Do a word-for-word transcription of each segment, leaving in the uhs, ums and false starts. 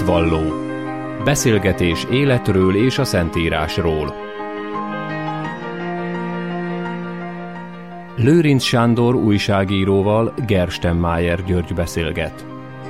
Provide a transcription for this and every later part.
Hitvalló. Beszélgetés életről és a Szentírásról. Lőrinc Sándor újságíróval Gerstenmaier György beszélget.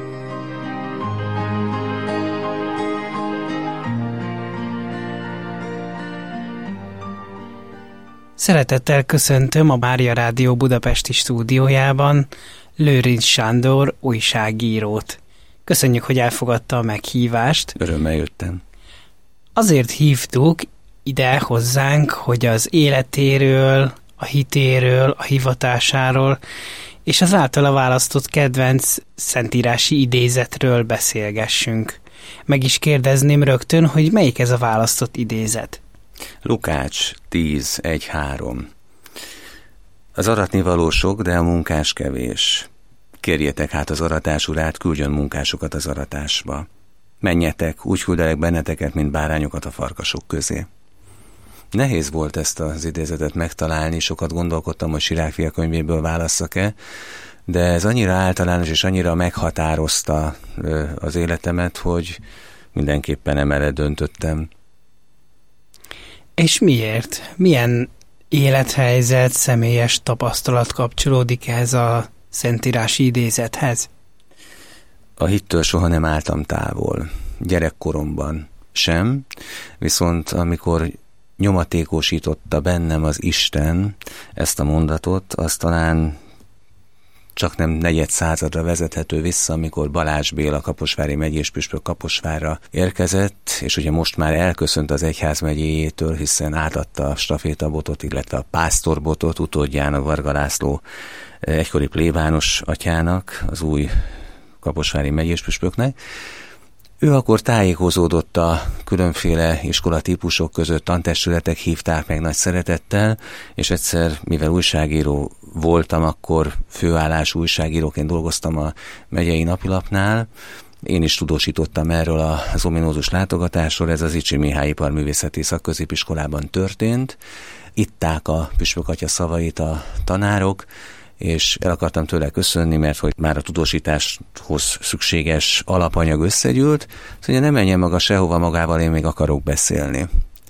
Szeretettel köszöntöm a Mária Rádió budapesti stúdiójában Lőrinc Sándor újságírót. Köszönjük, hogy elfogadta a meghívást. Örömmel jöttem. Azért hívtuk ide hozzánk, hogy az életéről, a hitéről, a hivatásáról és az általa választott kedvenc szentírási idézetről beszélgessünk. Meg is kérdezném rögtön, hogy melyik ez a választott idézet? Lukács tíz egy három. Az aratnivaló sok, de a munkás kevés. Kérjétek hát az aratás urát, küldjön munkásokat az aratásba. Menjetek, úgy küldelek benneteket, mint bárányokat a farkasok közé. Nehéz volt ezt az idézetet megtalálni, sokat gondolkodtam, hogy Sirák fia könyvéből válasszak-e, de ez annyira általános és annyira meghatározta az életemet, hogy mindenképpen emellett döntöttem. És miért? Milyen élethelyzet, személyes tapasztalat kapcsolódik ehhez a szentírási idézethez? A hittől soha nem álltam távol. Gyerekkoromban sem, viszont amikor nyomatékosította bennem az Isten ezt a mondatot, az talán csak nem negyed századra vezethető vissza, amikor Balázs Béla kaposvári megyéspüspök Kaposvárra érkezett, és ugye most már elköszönt az egyházmegyéjétől, hiszen átadta a stafétabotot, illetve a pásztorbotot utódjának, Varga László egykori plébános atyának, az új kaposvári megyéspüspöknek. Ő akkor tájékozódott a különféle iskolatípusok között, tantestületek hívták meg nagy szeretettel, és egyszer, mivel újságíró voltam, akkor főállású újságíróként dolgoztam a megyei napilapnál, én is tudósítottam erről az ominózus látogatásról, ez az Icsi Mihály Iparművészeti Szakközépiskolában történt. Itták a püspökatya szavait a tanárok, és el akartam tőle köszönni, mert hogy már a tudósításhoz szükséges alapanyag összegyűlt, szóval ne menjen maga sehova magával, én még akarok beszélni.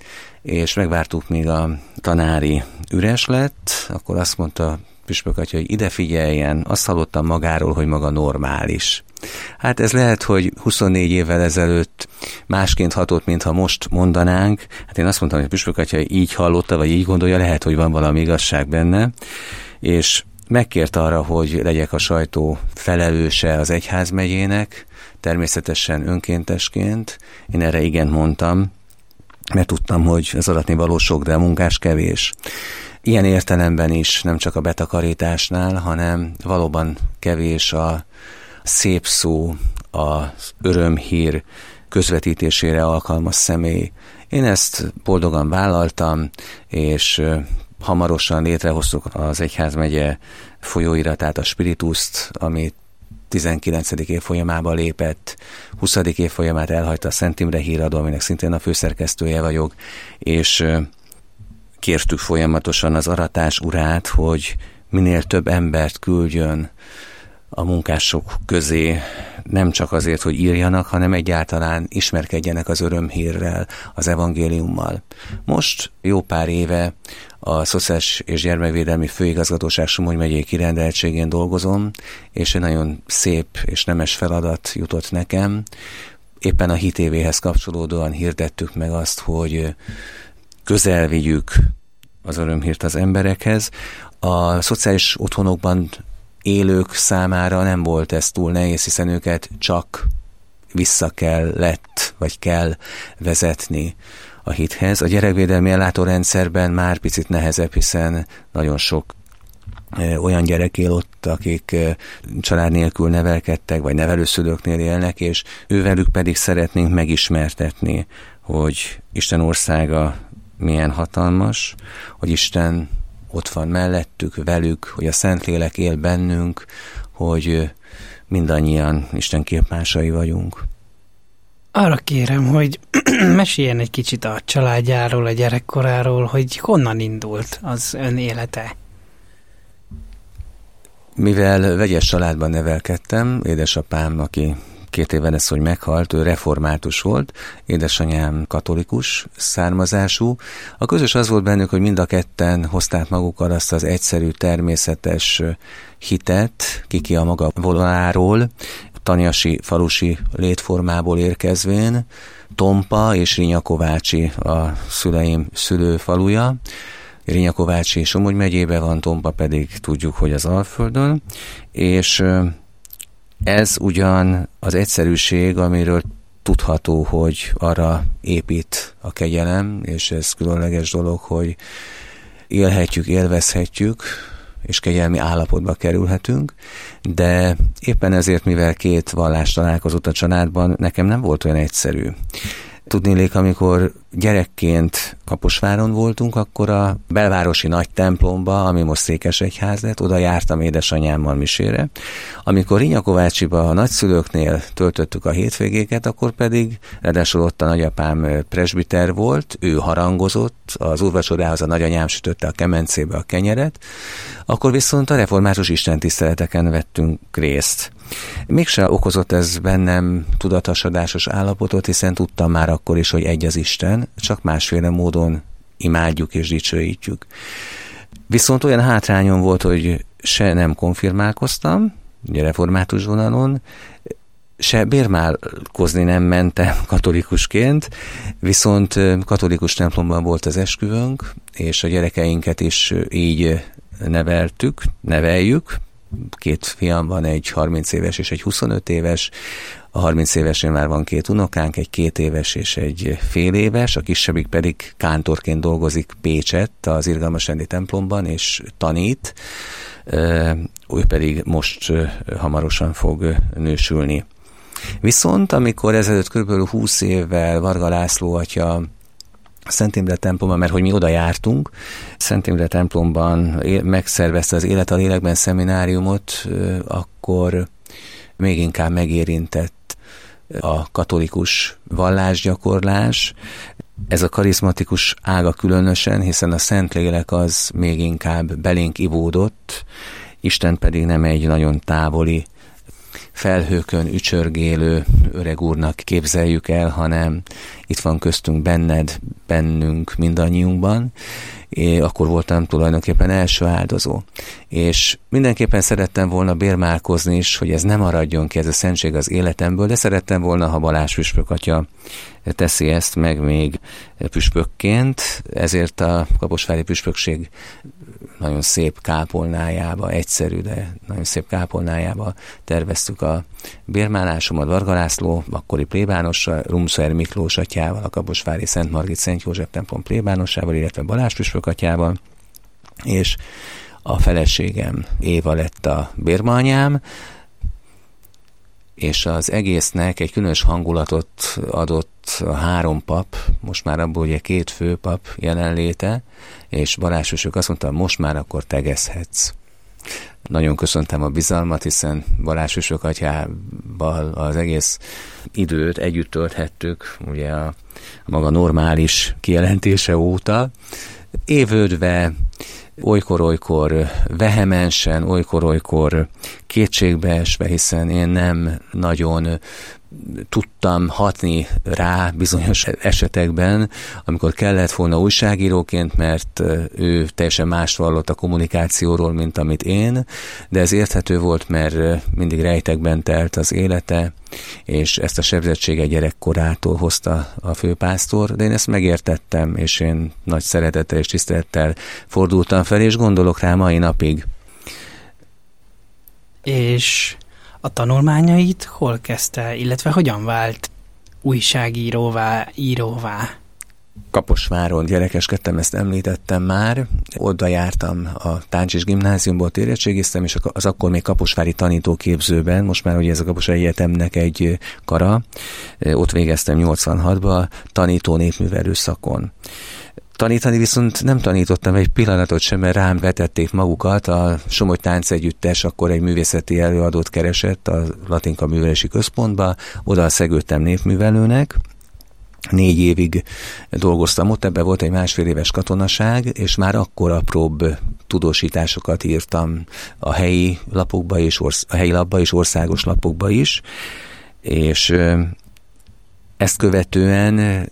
És megvártuk, míg a tanári üres lett, akkor azt mondta püspök atya, hogy ide figyeljen, azt hallottam magáról, hogy maga normális. Hát ez lehet, hogy huszonnégy évvel ezelőtt másként hatott, mintha most mondanánk. Hát én azt mondtam, hogy a püspök atya így hallotta, vagy így gondolja, lehet, hogy van valami igazság benne, és megkért arra, hogy legyek a sajtó felelőse az egyházmegyének, természetesen önkéntesként. Én erre igent mondtam, mert tudtam, hogy az aratnivaló sok, de a munkás kevés. Ilyen értelemben is, nem csak a betakarításnál, hanem valóban kevés a szép szó, az örömhír közvetítésére alkalmas személy. Én ezt boldogan vállaltam, és hamarosan létrehoztuk az egyházmegye folyóiratát, a Spirituszt, ami tizenkilencedik évfolyamában lépett, huszadik évfolyamát elhagyta a Szent Imre híradó, aminek szintén a főszerkesztője vagyok, és kértük folyamatosan az aratás urát, hogy minél több embert küldjön a munkások közé, nem csak azért, hogy írjanak, hanem egyáltalán ismerkedjenek az örömhírrel, az evangéliummal. Most jó pár éve a Szociális és Gyermekvédelmi Főigazgatóság Somogy megyei kirendeltségén dolgozom, és egy nagyon szép és nemes feladat jutott nekem. Éppen a hitévéhez kapcsolódóan hirdettük meg azt, hogy közel vigyük az örömhírt az emberekhez. A szociális otthonokban élők számára nem volt ez túl nehéz, hiszen őket csak vissza kellett, vagy kell vezetni a hithez. A gyerekvédelmi ellátórendszerben már picit nehezebb, hiszen nagyon sok olyan gyerek él ott, akik család nélkül nevelkedtek, vagy nevelőszülőknél élnek, és ővelük pedig szeretnénk megismertetni, hogy Isten országa milyen hatalmas, hogy Isten ott van mellettük, velük, hogy a Szentlélek él bennünk, hogy mindannyian Isten képmásai vagyunk. Arra kérem, hogy meséljen egy kicsit a családjáról, a gyerekkoráról, hogy honnan indult az ön élete. Mivel vegyes családban nevelkedtem, édesapám, aki két évvel ez, hogy meghalt, ő református volt, édesanyám katolikus származású. A közös az volt bennük, hogy mind a ketten hozták magukkal azt az egyszerű, természetes hitet, kiki a maga vonaláról, tanyasi falusi létformából érkezvén, Tompa és Rinyakovácsi a szüleim szülőfaluja. Rinyakovácsi Somogy megyében van, Tompa pedig tudjuk, hogy az Alföldön, és ez ugyan az egyszerűség, amiről tudható, hogy arra épít a kegyelem, és ez különleges dolog, hogy élhetjük, élvezhetjük, és kegyelmi állapotba kerülhetünk, de éppen ezért, mivel két vallás találkozott a családban, nekem nem volt olyan egyszerű. Tudnélék, amikor gyerekként Kaposváron voltunk, akkor a belvárosi nagy templomba, ami most Székesegyház lett, oda jártam édesanyámmal misére. Amikor Rinyakovácsiba a nagyszülőknél töltöttük a hétvégéket, akkor pedig ráadásul ott a nagyapám presbiter volt, ő harangozott, az úrvacsorához a nagyanyám sütötte a kemencébe a kenyeret, akkor viszont a református istentiszteleteken vettünk részt. Mégse okozott ez bennem tudatosodásos állapotot, hiszen tudtam már akkor is, hogy egy az Isten, csak másféle módon imádjuk és dicsőítjük. Viszont olyan hátrányom volt, hogy se nem konfirmálkoztam, ugye református vonalon, se bérmálkozni nem mentem katolikusként, viszont katolikus templomban volt az esküvőnk, és a gyerekeinket is így neveltük, neveljük. Két fiam van, egy harminc éves és egy huszonöt éves. A harminc évesén már van két unokánk, egy két éves és egy fél éves, a kisebbik pedig kántorként dolgozik Pécsett az Irgalmasrendi templomban, és tanít. Ő pedig most hamarosan fog nősülni. Viszont amikor ezelőtt kb. húsz évvel Varga László atya Szent Imre templomban, mert hogy mi oda jártunk, Szent Imre templomban megszervezte az Élet a lélekben szemináriumot, akkor még inkább megérintett a katolikus vallásgyakorlás. Ez a karizmatikus ága különösen, hiszen a Szentlélek az még inkább belénk ivódott, Isten pedig nem egy nagyon távoli, felhőkön ücsörgélő öreg úrnak képzeljük el, hanem itt van köztünk, benned, bennünk, mindannyiunkban. Én akkor voltam tulajdonképpen első áldozó. És mindenképpen szerettem volna bérmálkozni is, hogy ez nem maradjon ki, ez a szentség az életemből, de szerettem volna, ha Balázs püspök atya teszi ezt meg még püspökként, ezért a kaposvári püspökség nagyon szép kápolnájába, egyszerű, de nagyon szép kápolnájába terveztük a bérmálásomat Varga László, akkori plébánossal, Rumszer Miklós atyával, a kaposvári Szent Margit Szent József templom plébánossával, illetve Balázs püspök atyával, és a feleségem Éva lett a bérmaanyám, és az egésznek egy különös hangulatot adott a három pap, most már abból ugye két főpap jelenléte, és Balázs püspök azt mondta, most már akkor tegezhetsz. Nagyon köszöntem a bizalmat, hiszen Balázs püspök atyával az egész időt együtt tölthettük, ugye a, a maga normális kijelentése óta, évődve, olykor-olykor vehemensen, olykor-olykor kétségbeesve, hiszen én nem nagyon tudtam hatni rá bizonyos esetekben, amikor kellett volna újságíróként, mert ő teljesen mást vallott a kommunikációról, mint amit én, de ez érthető volt, mert mindig rejtekben telt az élete, és ezt a sebzettséget gyerekkorától hozta a főpásztor, de én ezt megértettem, és én nagy szeretettel és tisztelettel fordultam fel, és gondolok rá mai napig. És a tanulmányait hol kezdte, illetve hogyan vált újságíróvá, íróvá? Kaposváron gyerekeskedtem, ezt említettem már. Oda jártam a Táncsis gimnáziumból, érettségiztem, és az akkor még kaposvári tanítóképzőben, most már ugye ez a Kaposvári Egyetemnek egy kara, ott végeztem nyolcvanhatban tanító népművelő szakon. Tanítani viszont nem tanítottam egy pillanatot sem, mert rám vetették magukat. A Somogy Táncegyüttes akkor egy művészeti előadót keresett a Latinka Művelési Központba, oda szegődtem népművelőnek. Négy évig dolgoztam ott, ebben volt egy másfél éves katonaság, és már akkor apróbb tudósításokat írtam a helyi lapokba és orsz- a helyi lapba és országos lapokba is. És ezt követően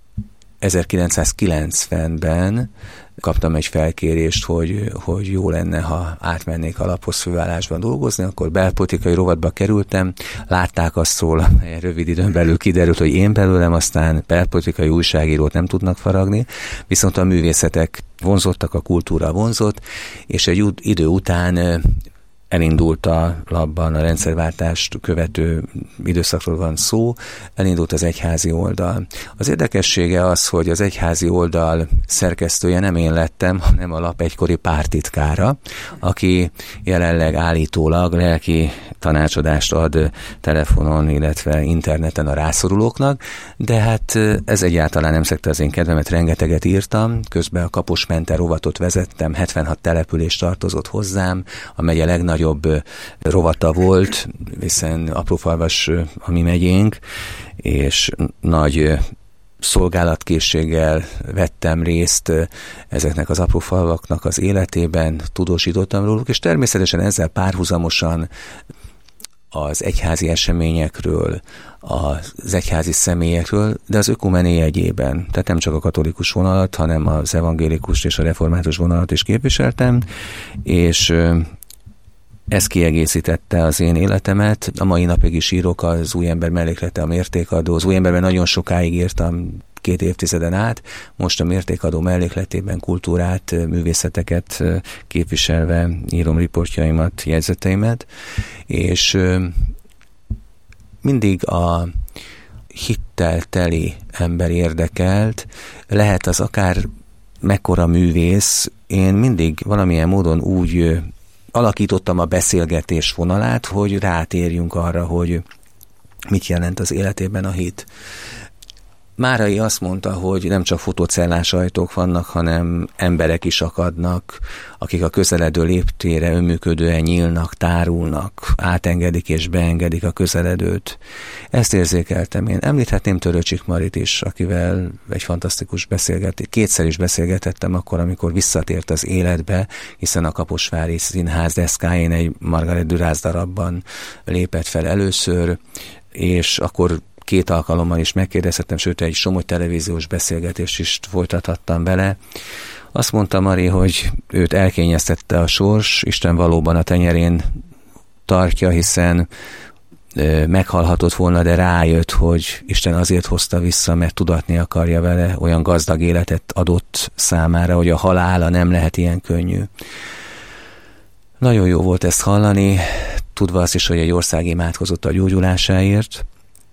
ezerkilencszázkilencvenben kaptam egy felkérést, hogy, hogy jó lenne, ha átmennék a laphoz főállásban dolgozni, akkor belpolitikai rovatba kerültem, látták azt róla, rövid időn belül kiderült, hogy én belőlem, aztán belpolitikai újságírót nem tudnak faragni, viszont a művészetek vonzottak, a kultúra vonzott, és egy idő után elindult a labban, a rendszerváltást követő időszakról van szó, elindult az egyházi oldal. Az érdekessége az, hogy az egyházi oldal szerkesztője nem én lettem, hanem a lap egykori párttitkára, aki jelenleg állítólag lelki tanácsadást ad telefonon, illetve interneten a rászorulóknak, de hát ez egyáltalán nem szekte az én kedvemet, rengeteget írtam, közben a Kaposmenter rovatot vezettem, hetvenhat település tartozott hozzám, a megye legnagyobb jobb rovata volt, hiszen aprófalvas a mi megyénk, és nagy szolgálatkészséggel vettem részt ezeknek az aprófalvaknak az életében, tudósítottam róluk, és természetesen ezzel párhuzamosan az egyházi eseményekről, az egyházi személyekről, de az ökumené jegyében. Tehát nem csak a katolikus vonalat, hanem az evangélikus és a református vonalat is képviseltem, és ez kiegészítette az én életemet. A mai napig is írok, az Új ember melléklete, a mértékadó. Az Új emberben nagyon sokáig írtam, két évtizeden át. Most a mértékadó mellékletében kultúrát, művészeteket képviselve írom riportjaimat, jegyzeteimet, és mindig a hittel teli ember érdekelt, lehet az akár mekkora művész, én mindig valamilyen módon úgy alakítottam a beszélgetés vonalát, hogy rátérjünk arra, hogy mit jelent az életében a hit. Márai azt mondta, hogy nem csak fotocellás ajtók vannak, hanem emberek is akadnak, akik a közeledő léptére önműködően nyílnak, tárulnak, átengedik és beengedik a közeledőt. Ezt érzékeltem én. Említhetném Törőcsik Marit is, akivel egy fantasztikus beszélgetés, kétszer is beszélgetettem akkor, amikor visszatért az életbe, hiszen a Kaposvári Színház deszkáján egy Margaret Duras darabban lépett fel először, és akkor két alkalommal is megkérdezhettem, sőt egy Somogy televíziós beszélgetést is folytathattam vele. Azt mondta Mari, hogy őt elkényeztette a sors, Isten valóban a tenyerén tartja, hiszen meghalhatott volna, de rájött, hogy Isten azért hozta vissza, mert tudatni akarja vele, olyan gazdag életet adott számára, hogy a halála nem lehet ilyen könnyű. Nagyon jó volt ezt hallani, tudva azt is, hogy egy ország imádkozott a gyógyulásáért,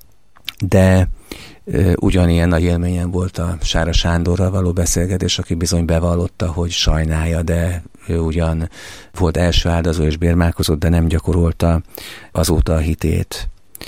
de e, ugyanilyen nagy élményem volt a Sára Sándorral való beszélgetés, aki bizony bevallotta, hogy sajnálja, de ő ugyan volt első áldozó és bérmálkozott, de nem gyakorolta azóta a hitét.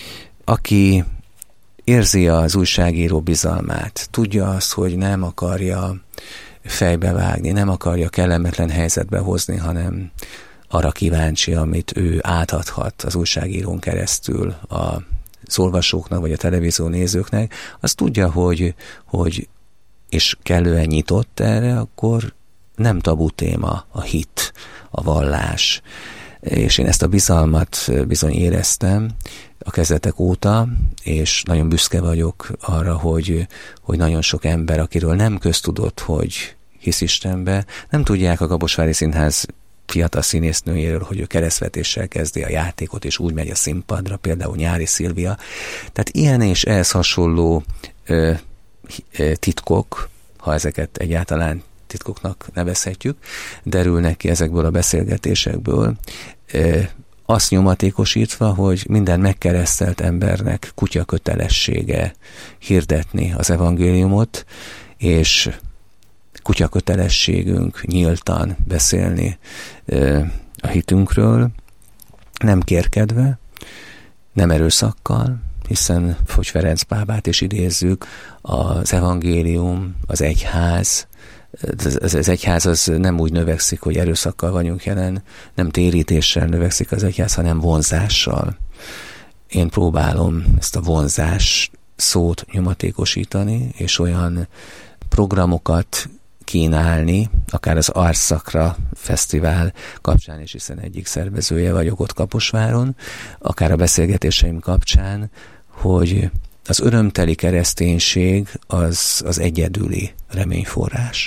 Aki érzi az újságíró bizalmát, tudja azt, hogy nem akarja fejbevágni, nem akarja kellemetlen helyzetbe hozni, hanem arra kíváncsi, amit ő átadhat az újságírón keresztül a az olvasóknak, vagy a televízió nézőknek, az tudja, hogy, hogy és kellően nyitott erre, akkor nem tabu téma a hit, a vallás. És én ezt a bizalmat bizony éreztem a kezdetek óta, és nagyon büszke vagyok arra, hogy, hogy nagyon sok ember, akiről nem köztudott, hogy hisz Istenbe, nem tudják a Kaposvári Színház fiatal színésznőjéről, hogy ő keresztvetéssel kezdi a játékot, és úgy megy a színpadra, például Nyári Szilvia. Tehát ilyen és ehhez hasonló ö, ö, titkok, ha ezeket egyáltalán titkoknak nevezhetjük, derülnek ki ezekből a beszélgetésekből, ö, azt nyomatékosítva, hogy minden megkeresztelt embernek kutya kötelessége hirdetni az evangéliumot, és kutya kötelességünk nyíltan beszélni ö, a hitünkről, nem kérkedve, nem erőszakkal, hiszen, hogy Ferenc pápát is idézzük, az evangélium, az egyház, az, az egyház az nem úgy növekszik, hogy erőszakkal vagyunk jelen, nem térítéssel növekszik az egyház, hanem vonzással. Én próbálom ezt a vonzás szót nyomatékosítani, és olyan programokat kínálni, akár az Arszakra Fesztivál kapcsán is, hiszen egyik szervezője vagyok ott Kaposváron, akár a beszélgetéseim kapcsán, hogy az örömteli kereszténység az az egyedüli reményforrás.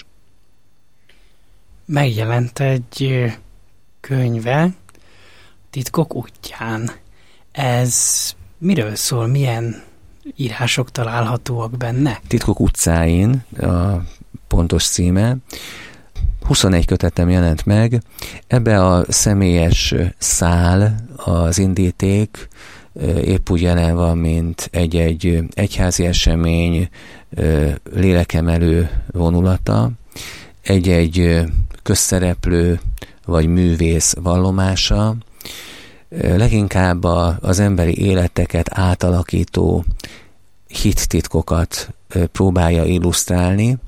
Megjelent egy könyve, Titkok útján. Ez miről szól? Milyen írások találhatóak benne? Titkok utcáin a pontos címe. huszonegy kötetem jelent meg. Ebbe a személyes szál, az indíték épp úgy jelen van, mint egy-egy egyházi esemény lélekemelő vonulata, egy-egy közszereplő vagy művész vallomása, leginkább az emberi életeket átalakító hittitkokat próbálja illusztrálni,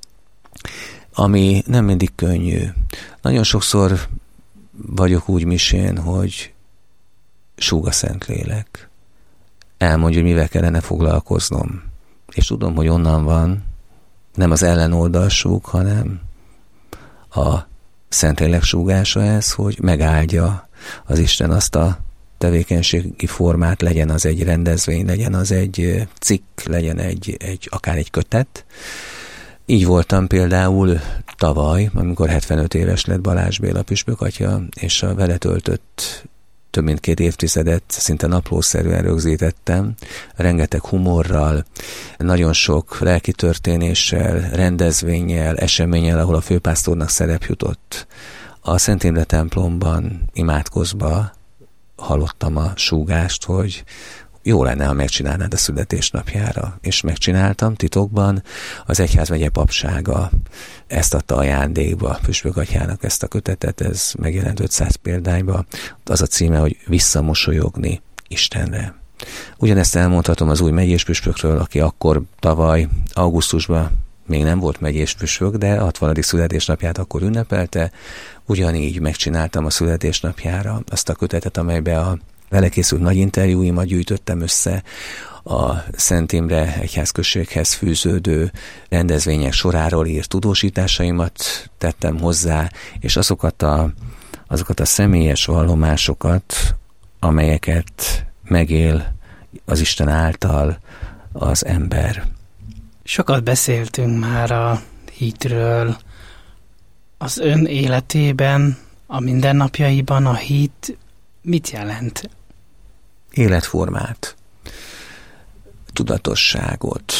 ami nem mindig könnyű. Nagyon sokszor vagyok úgy misén, hogy súg a Szentlélek. Elmondja, hogy mivel kellene foglalkoznom. És tudom, hogy onnan van, nem az ellenoldal súg, hanem a Szentlélek súgása ez, hogy megáldja az Isten azt a tevékenységi formát, legyen az egy rendezvény, legyen az egy cikk, legyen egy, egy akár egy kötet. Így voltam például tavaly, amikor hetvenöt éves lett Balázs Béla püspökatya, és a vele töltött több mint két évtizedet szinte naplószerűen rögzítettem, rengeteg humorral, nagyon sok lelki történéssel, rendezvénnyel, eseménnyel, ahol a főpásztornak szerep jutott. A Szent Imre templomban imádkozva hallottam a súgást, hogy jó lenne, ha megcsinálnád a születésnapjára. És megcsináltam titokban. Az egyházmegye papsága ezt adta ajándékba a püspökatyának, ezt a kötetet, ez megjelent ötszáz példányba. Az a címe, hogy Visszamosolyogni Istenre. Ugyanezt elmondhatom az új megyés püspökről, aki akkor tavaly augusztusban még nem volt megyés püspök, de a hatvanadik születésnapját akkor ünnepelte. Ugyanígy megcsináltam a születésnapjára azt a kötetet, amelybe a vele készült nagy interjúimat gyűjtöttem össze, a Szent Imre egyházközséghez fűződő rendezvények soráról írt tudósításaimat tettem hozzá, és azokat a, azokat a személyes vallomásokat, amelyeket megél az Isten által az ember. Sokat beszéltünk már a hitről. Az ön életében, a mindennapjaiban a hit mit jelent? Életformát, tudatosságot,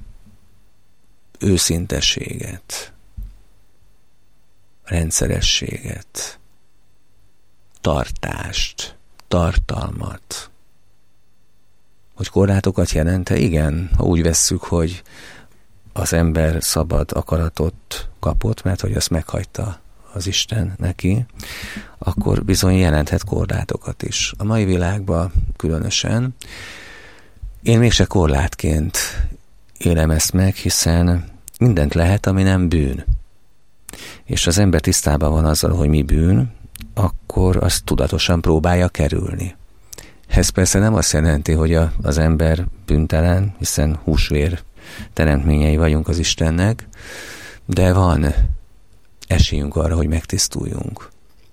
őszintességet, rendszerességet, tartást, tartalmat. Hogy korlátokat jelent-e? Igen, ha úgy vesszük, hogy az ember szabad akaratot kapott, mert hogy azt meghagyta az Isten neki, akkor bizony jelenthet korlátokat is. A mai világban különösen. Én mégse korlátként élem ezt meg, hiszen mindent lehet, ami nem bűn. És az ember tisztában van azzal, hogy mi bűn, akkor azt tudatosan próbálja kerülni. Ez persze nem azt jelenti, hogy a, az ember bűntelen, hiszen húsvér teremtményei vagyunk az Istennek, de van esélyünk arra, hogy megtisztuljunk.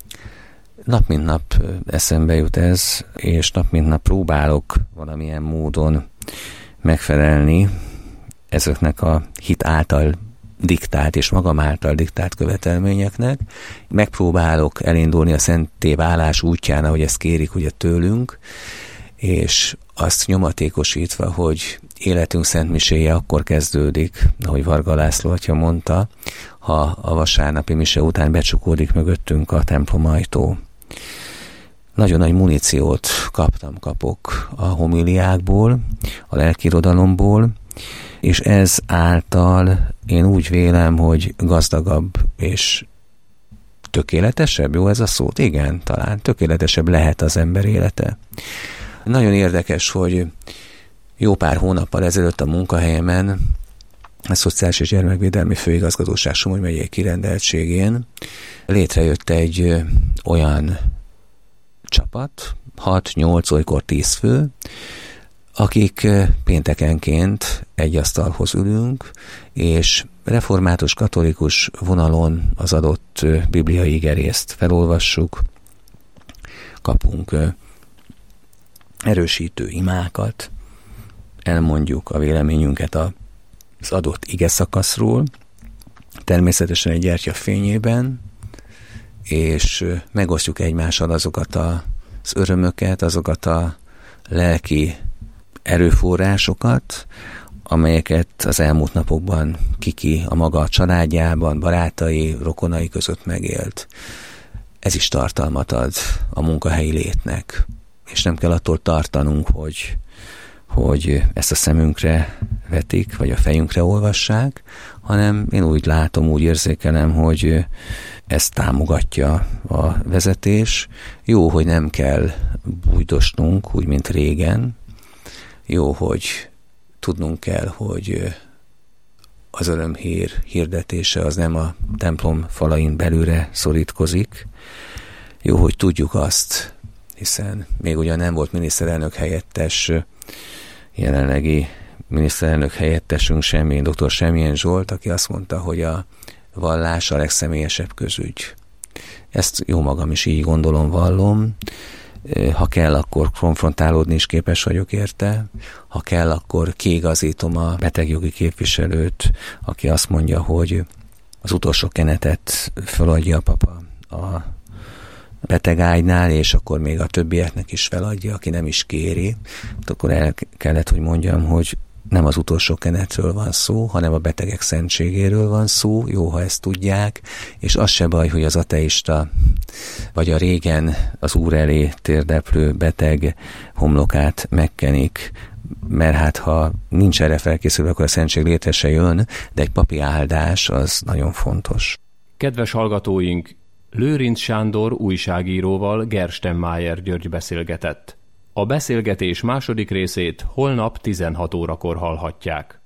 Nap mint nap eszembe jut ez, és nap mint nap próbálok valamilyen módon megfelelni ezeknek a hit által diktált és magam által diktált követelményeknek. Megpróbálok elindulni a szenté válás útján, ahogy ezt kérik ugye tőlünk, és azt nyomatékosítva, hogy életünk szentmiséje akkor kezdődik, ahogy Varga László atya mondta, ha a vasárnapi mise után becsukódik mögöttünk a templom ajtó. Nagyon nagy muníciót kaptam, kapok a homiliákból, a lelkirodalomból, és ez által én úgy vélem, hogy gazdagabb és tökéletesebb, jó ez a szó? Igen, talán tökéletesebb lehet az ember élete. Nagyon érdekes, hogy jó pár hónappal ezelőtt a munkahelyemen, a Szociális és Gyermekvédelmi Főigazgatóság Somogy megyei kirendeltségén létrejött egy olyan csapat, hat-nyolc, olykor tíz fő, akik péntekenként egy asztalhoz ülünk, és református katolikus vonalon az adott bibliai igerészt felolvassuk, kapunk erősítő imákat, elmondjuk a véleményünket az adott ige szakaszról, természetesen egy gyertya fényében, és megosztjuk egymással azokat az örömöket, azokat a lelki erőforrásokat, amelyeket az elmúlt napokban Kiki a maga családjában, barátai, rokonai között megélt. Ez is tartalmat ad a munkahelyi létnek, és nem kell attól tartanunk, hogy, hogy ezt a szemünkre vetik, vagy a fejünkre olvassák, hanem én úgy látom, úgy érzékelem, hogy ezt támogatja a vezetés. Jó, hogy nem kell bújdosnunk, úgy, mint régen. Jó, hogy tudnunk kell, hogy az örömhír hirdetése az nem a templom falain belülre szorítkozik. Jó, hogy tudjuk azt, hiszen még ugyan nem volt miniszterelnök helyettes, jelenlegi miniszterelnök helyettesünk Semmén, dr. Semmén Zsolt, aki azt mondta, hogy a vallás a legszemélyesebb közügy. Ezt jó magam is így gondolom, vallom. Ha kell, akkor konfrontálódni is képes vagyok érte. Ha kell, akkor kiigazítom a betegjogi képviselőt, aki azt mondja, hogy az utolsó kenetet feladja a papa a betegágynál, és akkor még a többieknek is feladja, aki nem is kéri. Akkor el kellett, hogy mondjam, hogy nem az utolsó kenetről van szó, hanem a betegek szentségéről van szó, jó, ha ezt tudják, és az se baj, hogy az ateista, vagy a régen az Úr elé térdeplő beteg homlokát megkenik, mert hát ha nincs erre felkészülve, akkor a szentség létre se jön, de egy papi áldás az nagyon fontos. Kedves hallgatóink, Lőrinc Sándor újságíróval Gerstenmaier György beszélgetett. A beszélgetés második részét holnap tizenhat órakor hallhatják.